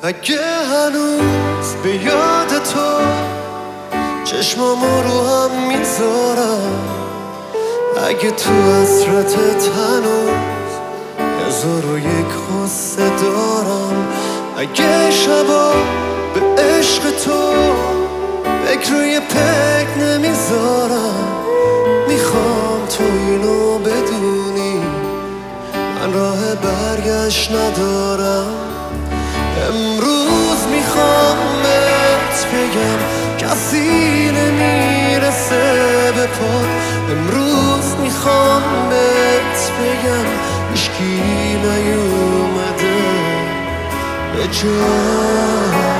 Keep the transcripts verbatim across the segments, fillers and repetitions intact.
اگه هنوز به یاد تو چشمامو رو هم میذارم، اگه تو حسرتت هنوز هزار و یک قصه دارم، اگه شبا به عشق تو فکر روی پک نمیذارم، میخوام تو اینو بدونی من راه برگشت ندارم. امروز میخوام بهت بگم کسی نمیرسه به پات، امروز میخوام بهت بگم هیچکی نیومده به جا.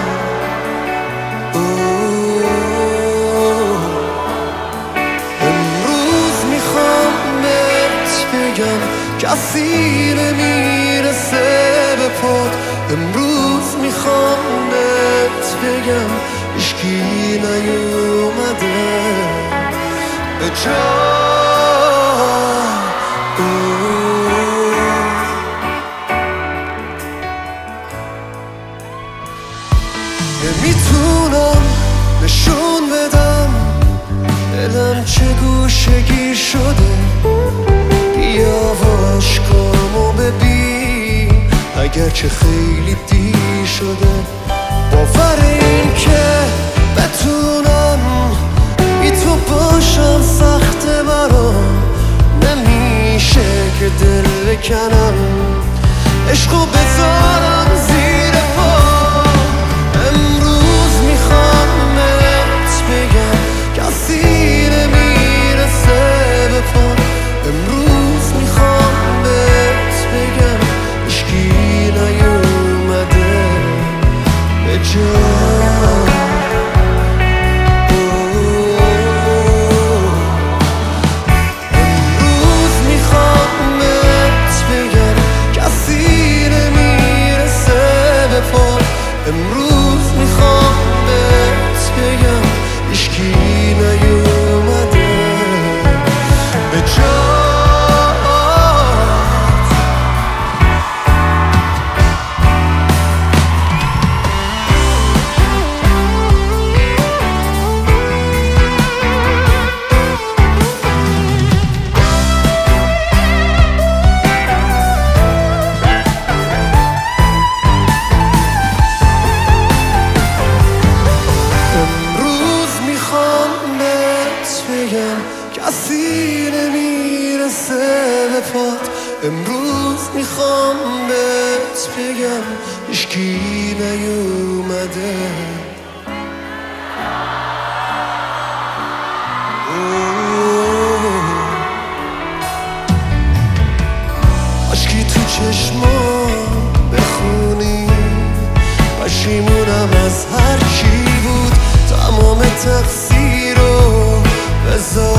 کسی نمیرسه به پات، امروز میخوام بهت بگم هیچکی نیومده به جا. نمیتونم نشون بدم دلم چه گوشگیر شده، بیا و عشقامو ببین اگرچه خیلی دیر شده. باور این که بتونم بی تو باشم سخته برام، نمیشه که دل بکنم عشقو بذارم زیر پا. امروز میخوام بهت بگم کسی نمیرسه به پا، امروز میخوام بهت بگم هیچکی نیومده به جا. امروز میخوام بهت بگم کسی نمیرسه به پا، امروز میخوام بهت بگم هیچکی نیومده به جا. کسی نمیرسه به پات، امروز میخوام بهت بگم هیچکی نیومده. عشقی تو چشمام بخونی، پشیمونم از هر چی بود، تمام تقصیر رو بذار